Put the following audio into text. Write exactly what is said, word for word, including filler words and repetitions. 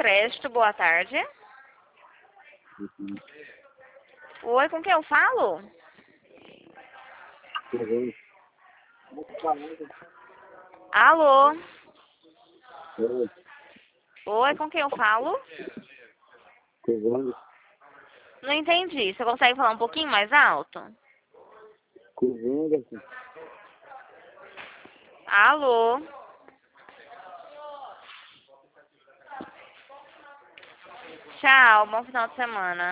crédito, boa tarde. Uhum. Oi, com quem eu falo? Uhum. Alô? Uhum. Oi, com quem eu falo? Uhum. Não entendi. Você consegue falar um pouquinho mais alto? Uhum. Alô? Tchau, bom final de semana.